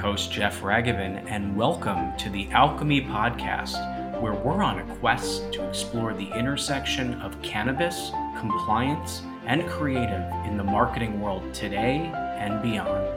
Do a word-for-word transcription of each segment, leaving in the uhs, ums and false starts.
host, Jeff Raghavan, and welcome to the Alchemy Podcast, where we're on a quest to explore the intersection of cannabis, compliance, and creative in the marketing world today and beyond.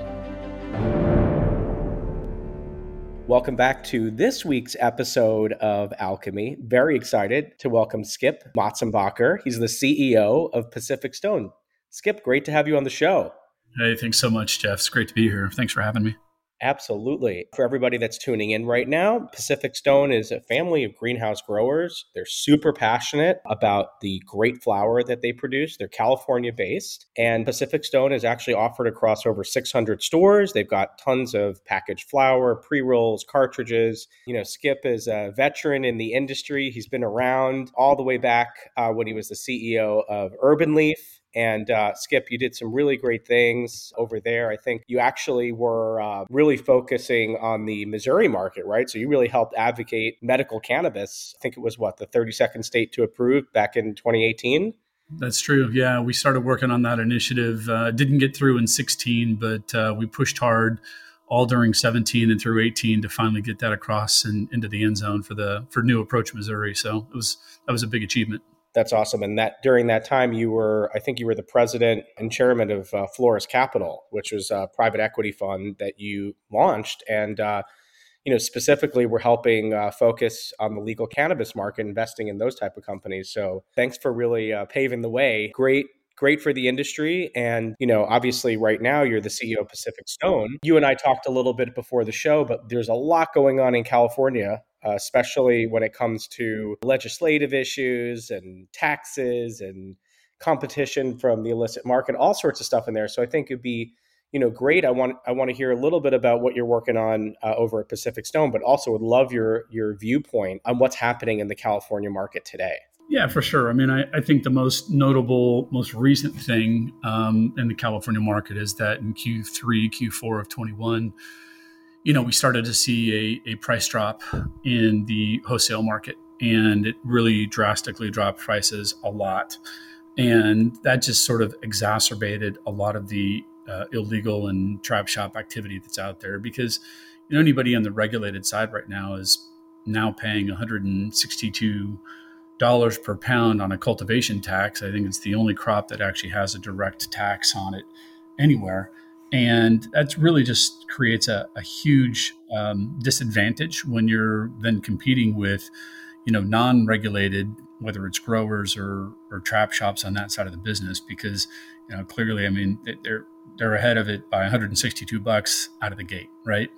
Welcome back to this week's episode of Alchemy. Very excited to welcome Skip Motsenbocker. He's the C E O of Pacific Stone. Skip, great to have you on the show. Hey, thanks so much, Jeff. It's great to be here. Thanks for having me. Absolutely. For everybody that's tuning in right now, Pacific Stone is a family of greenhouse growers. They're super passionate about the great flower that they produce. They're California based, and Pacific Stone is actually offered across over six hundred stores. They've got tons of packaged flower, pre-rolls, cartridges. You know, Skip is a veteran in the industry. He's been around all the way back uh, when he was the C E O of Urban Leaf. And uh, Skip, you did some really great things over there. I think you actually were uh, really focusing on the Missouri market, right? So you really helped advocate medical cannabis. I think it was, what, the thirty-second state to approve back in twenty eighteen? That's true. Yeah, we started working on that initiative. Uh, didn't get through in sixteen, but uh, we pushed hard all during seventeen and through eighteen to finally get that across and into the end zone for the for New Approach Missouri. So it was that was a big achievement. That's awesome. And that during that time, you were, I think you were the president and chairman of uh, Flores Capital, which was a private equity fund that you launched. And, uh, you know, specifically, we're helping uh, focus on the legal cannabis market, investing in those type of companies. So thanks for really uh, paving the way. Great. Great for the industry. And, you know, obviously right now you're the C E O of Pacific Stone. You and I talked a little bit before the show, but there's a lot going on in California, uh, especially when it comes to legislative issues and taxes and competition from the illicit market, all sorts of stuff in there. So I think it'd be, you know, great. I want I want to hear a little bit about what you're working on uh, over at Pacific Stone, but also would love your your viewpoint on what's happening in the California market today. Yeah, for sure. I mean, I, I think the most notable, most recent thing um, in the California market is that in Q three, Q four of twenty-one, you know, we started to see a, a price drop in the wholesale market, and it really drastically dropped prices a lot. And that just sort of exacerbated a lot of the uh, illegal and trap shop activity that's out there, because you know, anybody on the regulated side right now is now paying one hundred sixty-two dollars per pound on a cultivation tax. I think it's the only crop that actually has a direct tax on it anywhere. And that really just creates a, a huge um, disadvantage when you're then competing with, you know, non-regulated, whether it's growers or, or trap shops on that side of the business, because, you know, clearly, I mean, they're, they're ahead of it by one hundred sixty-two bucks out of the gate. Right.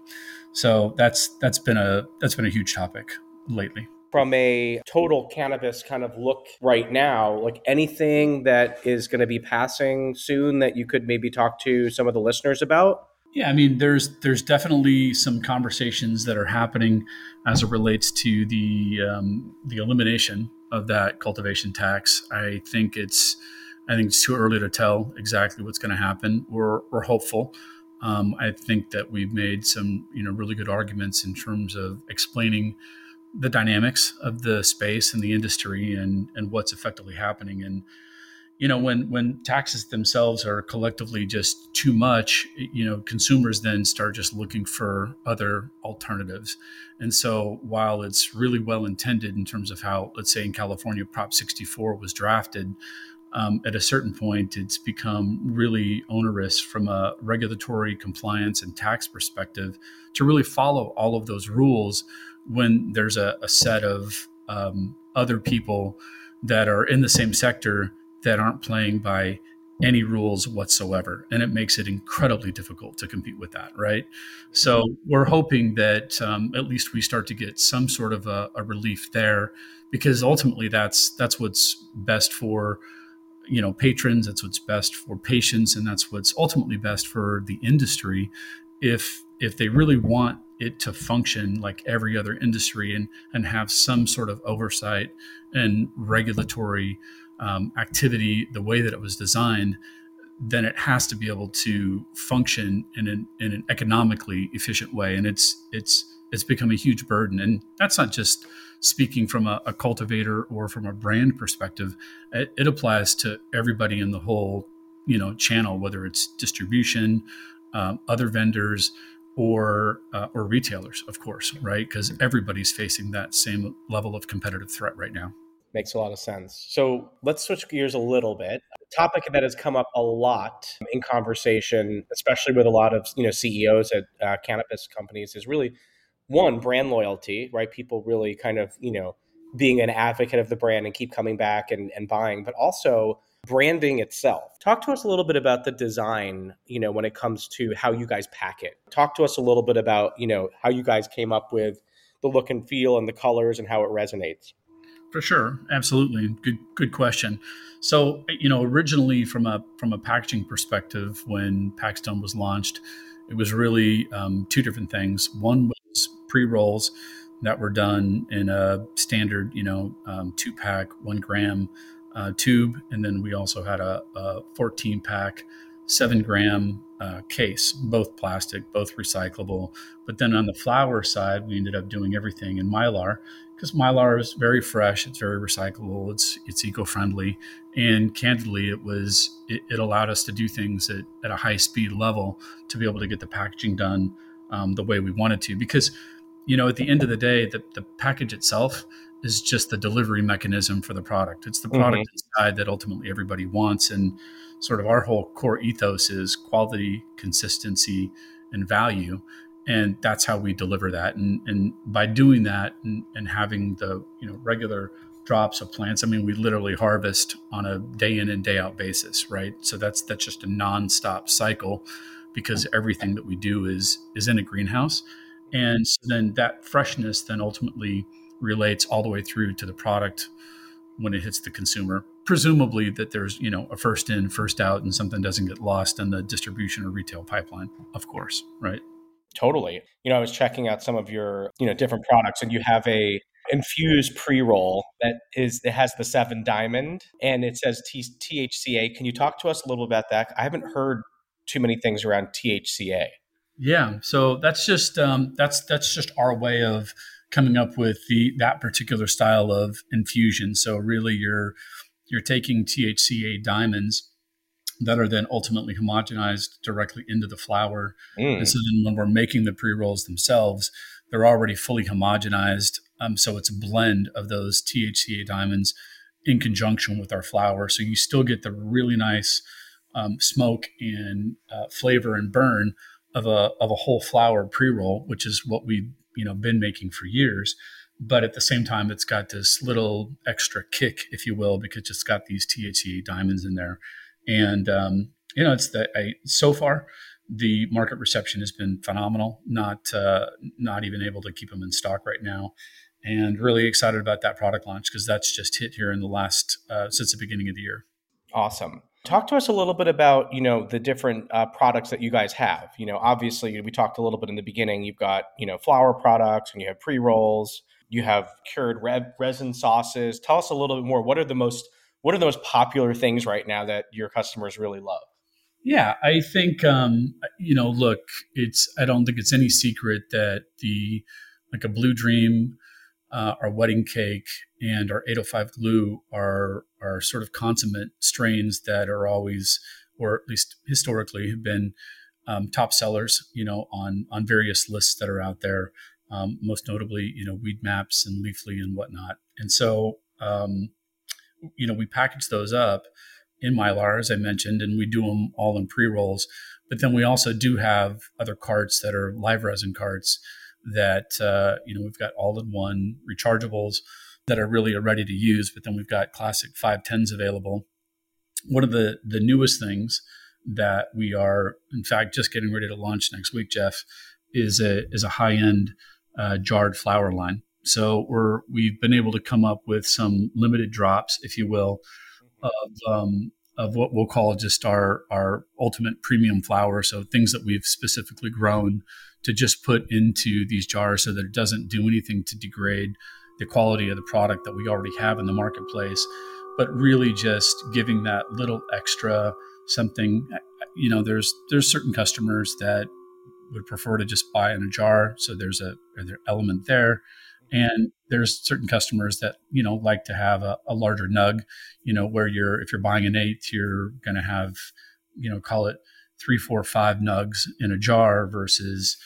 So that's, that's been a, that's been a huge topic lately. From a total cannabis kind of look right now, like anything that is going to be passing soon that you could maybe talk to some of the listeners about? Yeah, I mean, there's there's definitely some conversations that are happening as it relates to the um, the elimination of that cultivation tax. I think it's I think it's too early to tell exactly what's going to happen. We're we're hopeful. Um, I think that we've made some you know really good arguments in terms of explaining the dynamics of the space and the industry and, and what's effectively happening. And, you know, when, when taxes themselves are collectively just too much, you know, consumers then start just looking for other alternatives. And so while it's really well intended in terms of how, let's say in California, Prop sixty-four was drafted, um, at a certain point, it's become really onerous from a regulatory compliance and tax perspective to really follow all of those rules when there's a, a set of um, other people that are in the same sector that aren't playing by any rules whatsoever. And it makes it incredibly difficult to compete with that, right? So we're hoping that um, at least we start to get some sort of a, a relief there, because ultimately that's that's what's best for you know patrons, that's what's best for patients, and that's what's ultimately best for the industry. If if they really want it to function like every other industry and, and have some sort of oversight and regulatory um, activity the way that it was designed, then it has to be able to function in an, in an economically efficient way. And it's it's it's become a huge burden. And that's not just speaking from a, a cultivator or from a brand perspective. It, it applies to everybody in the whole you know channel, whether it's distribution, um, other vendors, or uh, or retailers, of course, right? Because everybody's facing that same level of competitive threat right now. Makes a lot of sense. So let's switch gears a little bit. A topic that has come up a lot in conversation, especially with a lot of you know C E Os at uh, cannabis companies, is really one, brand loyalty, right? People really kind of you know being an advocate of the brand and keep coming back and, and buying, but also branding itself. Talk to us a little bit about the design, you know, when it comes to how you guys pack it. Talk to us a little bit about, you know, how you guys came up with the look and feel and the colors and how it resonates. For sure, absolutely. Good, good question. So, you know, originally from a from a packaging perspective, when Paxstone was launched, it was really um, two different things. One was pre rolls that were done in a standard, you know, um, two pack, one gram uh, tube, and then we also had a, a fourteen pack, seven gram uh, case, both plastic, both recyclable. But then on the flower side, we ended up doing everything in Mylar because Mylar is very fresh, it's very recyclable, it's it's eco-friendly, and candidly, it was it, it allowed us to do things at, at a high speed level to be able to get the packaging done um, the way we wanted to. Because you know, at the end of the day, the, the package itself is just the delivery mechanism for the product. It's the product mm-hmm. inside that ultimately everybody wants, and sort of our whole core ethos is quality, consistency, and value. And that's how we deliver that. And, and by doing that and, and having the you know regular drops of plants, I mean, we literally harvest on a day in and day out basis, right? So that's that's just a nonstop cycle because everything that we do is is in a greenhouse. And so then that freshness then ultimately relates all the way through to the product when it hits the consumer. Presumably that there's, you know, a first in, first out, and something doesn't get lost in the distribution or retail pipeline, of course, right? Totally. You know, I was checking out some of your, you know, different products, and you have a infused pre-roll that is, it has the seven diamond and it says T- THCA. Can you talk to us a little bit about that? I haven't heard too many things around T H C A. Yeah, so that's just um, that's that's just our way of coming up with the that particular style of infusion. So really, you're you're taking T H C A diamonds that are then ultimately homogenized directly into the flower, mm. and so then when we're making the pre rolls themselves, they're already fully homogenized. Um, so it's a blend of those T H C A diamonds in conjunction with our flower. So you still get the really nice um, smoke and uh, flavor and burn of a of a whole flower pre-roll, which is what we've you know been making for years. But at the same time, it's got this little extra kick, if you will, because it's got these T H C A diamonds in there. And um, you know, it's the I, so far the market reception has been phenomenal. Not uh, not even able to keep them in stock right now, and really excited about that product launch because that's just hit here in the last uh, since the beginning of the year. Awesome. Talk to us a little bit about, you know, the different uh, products that you guys have. You know, obviously we talked a little bit in the beginning. You've got, you know, flower products and you have pre-rolls, you have cured re- resin sauces. Tell us a little bit more. What are the most, what are the most popular things right now that your customers really love? Yeah, I think, um, you know, look, it's, I don't think it's any secret that the, like a Blue Dream, Uh, our wedding cake and our eight oh five glue are are sort of consummate strains that are always, or at least historically, have been um, top sellers. You know, on on various lists that are out there. Um, most notably, you know, Weed Maps and Leafly and whatnot. And so, um, you know, we package those up in Mylar, as I mentioned, and we do them all in pre rolls. But then we also do have other carts that are live resin carts that, uh, you know, we've got all-in-one rechargeables that are really ready to use, but then we've got classic five tens available. One of the, the newest things that we are, in fact, just getting ready to launch next week, Jeff, is a is a high-end uh, jarred flower line. So we're we've been able to come up with some limited drops, if you will, of um, of what we'll call just our our ultimate premium flower. So things that we've specifically grown to just put into these jars so that it doesn't do anything to degrade the quality of the product that we already have in the marketplace, but really just giving that little extra something. You know, there's there's certain customers that would prefer to just buy in a jar, so there's a there's element there. And there's certain customers that, you know, like to have a, a larger nug, you know, where you're, if you're buying an eighth, you're going to have, you know, call it three, four, five nugs in a jar versus,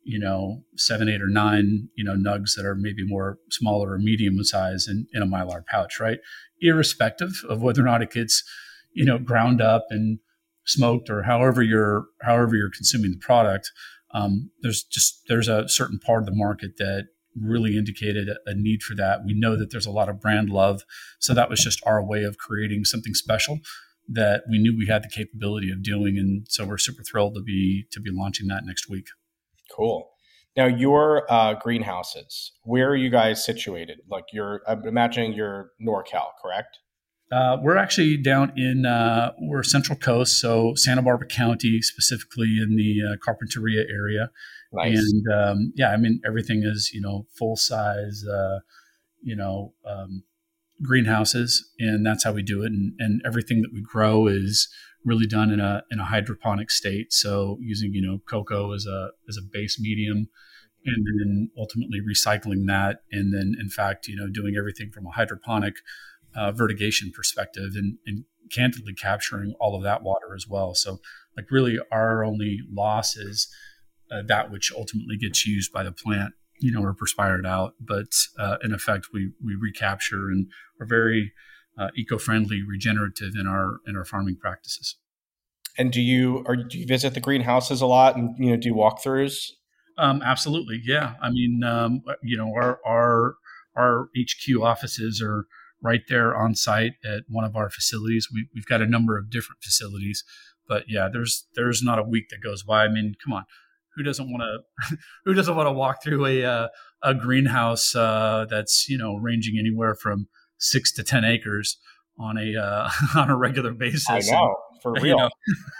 you know, seven, eight, or nine, you know, nugs that are maybe more smaller or medium in size in, in a Mylar pouch, right? Irrespective of whether or not it gets, you know, ground up and smoked or however you're however you're consuming the product, um, there's just there's a certain part of the market that really indicated a, a need for that. We know that there's a lot of brand love, so that was just our way of creating something special that we knew we had the capability of doing, and so we're super thrilled to be to be launching that next week. Cool. Now, your uh, greenhouses, where are you guys situated? Like, you're, I'm imagining you're NorCal, correct? Uh, we're actually down in uh, we're Central Coast, so Santa Barbara County, specifically in the uh, Carpinteria area. Nice. And um, yeah, I mean everything is you know full size, uh, you know um, greenhouses, and that's how we do it. And, and everything that we grow is really done in a in a hydroponic state. So using you know cocoa as a as a base medium, and then ultimately recycling that, and then in fact you know doing everything from a hydroponic uh, vertigation perspective, and, and candidly capturing all of that water as well. So like really our only loss is uh, that which ultimately gets used by the plant, you know, or perspired out. But uh, in effect, we we recapture, and we're very uh, eco-friendly, regenerative in our in our farming practices. And do you or do you visit the greenhouses a lot and you know do walkthroughs? Um, absolutely, yeah. I mean, um, you know, our our our H Q offices are right there on site at one of our facilities. We, we've got a number of different facilities, but yeah, there's there's not a week that goes by. I mean, come on, who doesn't want to who doesn't want to walk through a uh, a greenhouse uh, that's you know ranging anywhere from six to ten acres on a uh, on a regular basis? I know, for And, real. you know,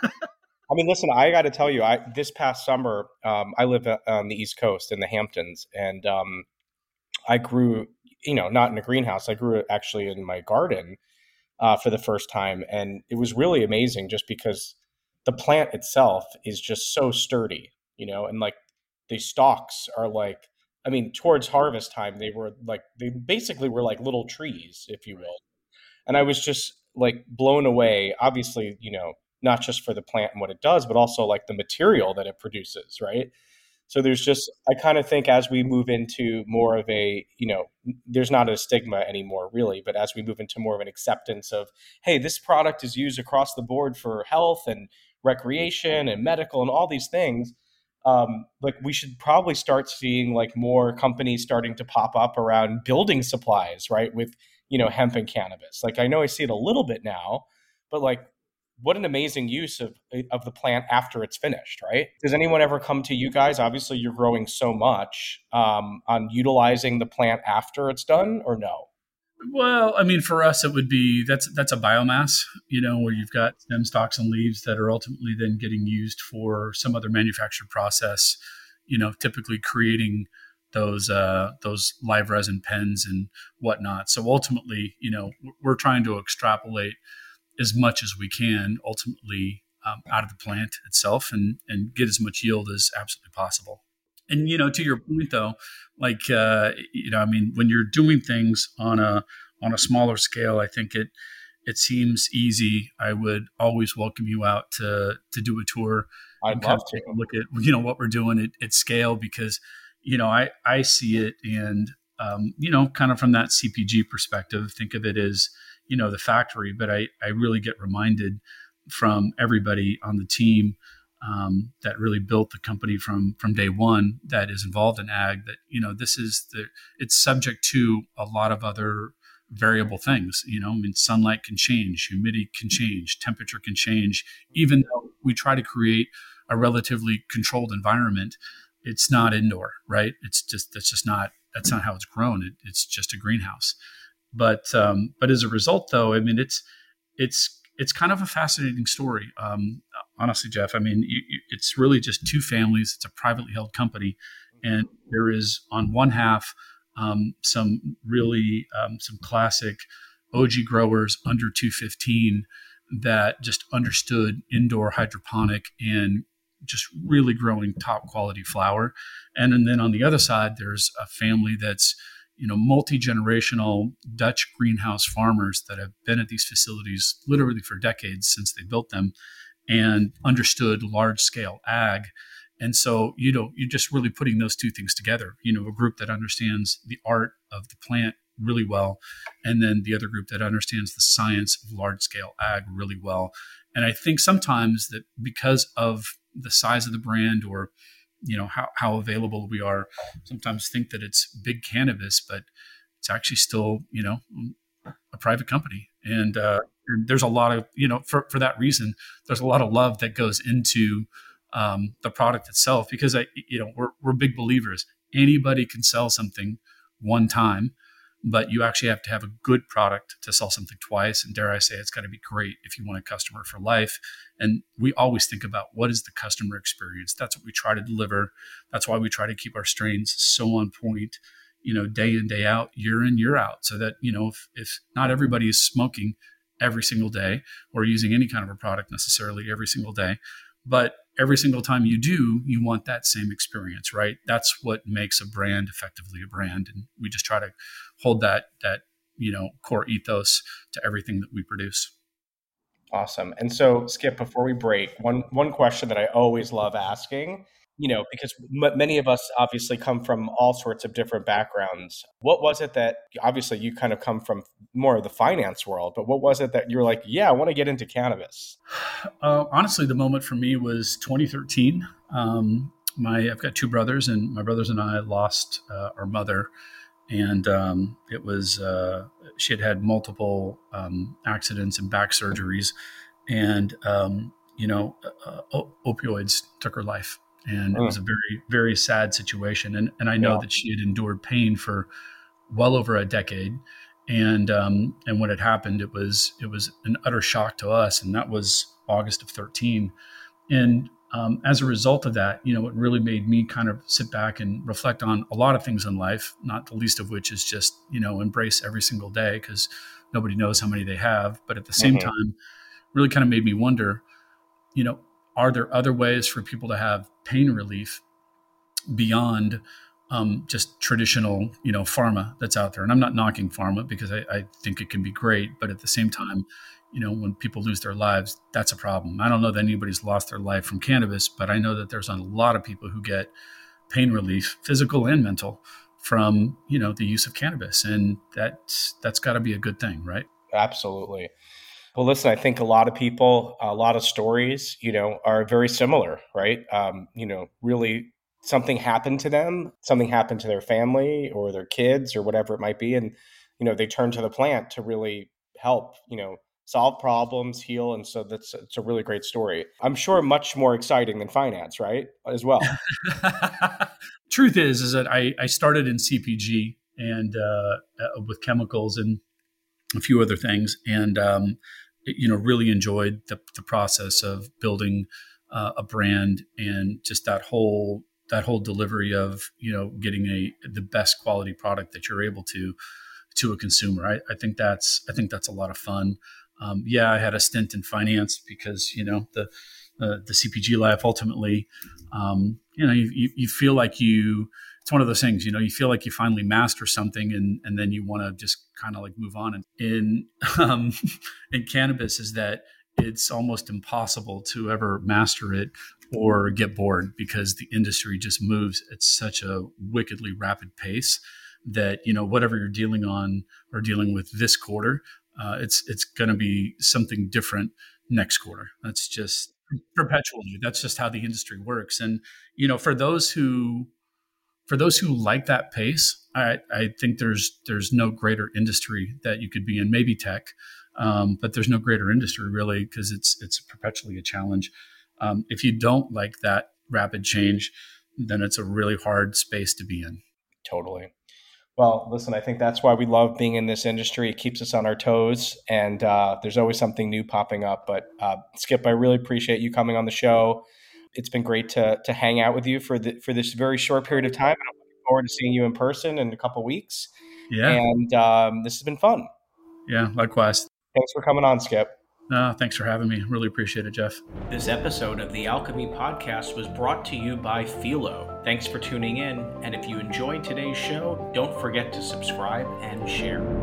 I mean, listen, I got to tell you, I this past summer, um, I live uh, on the East Coast in the Hamptons, and um, I grew, you know, not in a greenhouse. I grew it actually in my garden uh, for the first time, and it was really amazing, just because the plant itself is just so sturdy, you know, and like the stalks are like, I mean, towards harvest time, they were like they basically were like little trees, if you will. And I was just like blown away, obviously, you know, not just for the plant and what it does, but also like the material that it produces, right? So there's just, I kind of think as we move into more of a, you know, there's not a stigma anymore really, but as we move into more of an acceptance of, hey, this product is used across the board for health and recreation and medical and all these things, um, like we should probably start seeing like more companies starting to pop up around building supplies, right? With, you know, hemp and cannabis. Like I know I see it a little bit now, but like what an amazing use of of the plant after it's finished, right? Does anyone ever come to you guys? Obviously, you're growing so much um, on utilizing the plant after it's done, or no? well, I mean, for us, it would be that's that's a biomass, you know, where you've got stem stalks and leaves that are ultimately then getting used for some other manufactured process, you know, typically creating those uh, those live resin pens and whatnot. So ultimately, you know, we're trying to extrapolate as much as we can ultimately um, out of the plant itself, and and get as much yield as absolutely possible. And you know, to your point though, like uh, you know, I mean, when you're doing things on a on a smaller scale, I think it it seems easy. I would always welcome you out to to do a tour and I'd kind love of to. take a look at you know what we're doing at, at scale, because you know I I see it, and um, you know, kind of from that C P G perspective, think of it as you know the factory, but I I really get reminded from everybody on the team um, that really built the company from from day one that is involved in ag, that you know this is the it's subject to a lot of other variable things. You know, I mean, sunlight can change, humidity can change, temperature can change. Even though we try to create a relatively controlled environment, it's not indoor, right? It's just that's just not that's not how it's grown. It, it's just a greenhouse. But um, but as a result, though, I mean, it's it's it's kind of a fascinating story. Um, honestly, Jeff, I mean, you, you, it's really just two families. It's a privately held company, and there is on one half um, some really um, some classic O G growers under two fifteen that just understood indoor hydroponic and just really growing top quality flower. And, and then on the other side, there's a family that's you know, multi-generational Dutch greenhouse farmers that have been at these facilities literally for decades since they built them and understood large-scale ag. And so, you know, you're just really putting those two things together, you know, a group that understands the art of the plant really well, and then the other group that understands the science of large scale ag really well. And I think sometimes that because of the size of the brand, or, you know, how, how available we are, sometimes think that it's big cannabis, but it's actually still, you know, a private company. And uh, there's a lot of, you know, for, for that reason, there's a lot of love that goes into um, the product itself, because I, you know, we're, we're big believers. Anybody can sell something one time, but you actually have to have a good product to sell something twice. And dare I say, it's got to be great if you want a customer for life. And we always think about what is the customer experience. That's what we try to deliver. That's why we try to keep our strains so on point, you know, day in, day out, year in, year out, so that, you know, if, if not everybody is smoking every single day or using any kind of a product necessarily every single day, but every single time you do, you want that same experience, right? That's what makes a brand effectively a brand. And we just try to hold that, that, you know, core ethos to everything that we produce. Awesome. And so, Skip, before we break, one one question that I always love asking, you know, because m- many of us obviously come from all sorts of different backgrounds. What was it that, obviously you kind of come from more of the finance world, but what was it that you're like, yeah, I want to get into cannabis? Uh, honestly, the moment for me was twenty thirteen. Um, my I've got two brothers, and my brothers and I lost uh, our mother. And um, it was, uh, she had had multiple um, accidents and back surgeries. And, um, you know, uh, op- opioids took her life. And it was Mm, a very, very sad situation. And, and I know yeah. that she had endured pain for well over a decade. And um, and when it happened, it was it was an utter shock to us. And that was August of thirteen. And um, as a result of that, you know, it really made me kind of sit back and reflect on a lot of things in life, not the least of which is just, you know, embrace every single day, because nobody knows how many they have. But at the same Hmm. time, really kind of made me wonder, you know, are there other ways for people to have pain relief beyond um, just traditional, you know, pharma that's out there? And I'm not knocking pharma, because I, I think it can be great, but at the same time, you know, when people lose their lives, that's a problem. I don't know that anybody's lost their life from cannabis, but I know that there's a lot of people who get pain relief, physical and mental, from, you know, the use of cannabis, and that's that's got to be a good thing, right? Absolutely. Well, listen, I think a lot of people, a lot of stories, you know, are very similar, right? Um, you know, really something happened to them, something happened to their family or their kids or whatever it might be. And, you know, they turn to the plant to really help, you know, solve problems, heal. And so that's, it's a really great story. I'm sure much more exciting than finance, right? As well. Truth is, is that I, I started in C P G and uh, uh, with chemicals and a few other things, and um, you know, really enjoyed the, the process of building uh, a brand, and just that whole that whole delivery of, you know, getting a the best quality product that you're able to to a consumer. I, I think that's I think that's a lot of fun. Um, yeah, I had a stint in finance because, you know, the uh, the C P G life ultimately, um, you know, you, you, you feel like you, it's one of those things, you know, you feel like you finally master something, and, and then you want to just kind of like move on. And in, um, in cannabis is that it's almost impossible to ever master it or get bored, because the industry just moves at such a wickedly rapid pace that, you know, whatever you're dealing on or dealing with this quarter, uh, it's, it's going to be something different next quarter. That's just perpetually. That's just how the industry works. And, you know, for those who, for those who like that pace, I, I think there's, there's no greater industry that you could be in, maybe tech. Um, but there's no greater industry really, because it's, it's perpetually a challenge. Um, if you don't like that rapid change, then it's a really hard space to be in. Totally. Well, listen, I think that's why we love being in this industry. It keeps us on our toes, and uh, there's always something new popping up. But uh, Skip, I really appreciate you coming on the show. It's been great to to hang out with you for the for this very short period of time. And I'm looking forward to seeing you in person in a couple weeks. Yeah. And um, this has been fun. Yeah. Likewise. Thanks for coming on, Skip. No, thanks for having me. Really appreciate it, Jeff. This episode of the Alchemy Podcast was brought to you by Philo. Thanks for tuning in, and if you enjoyed today's show, don't forget to subscribe and share.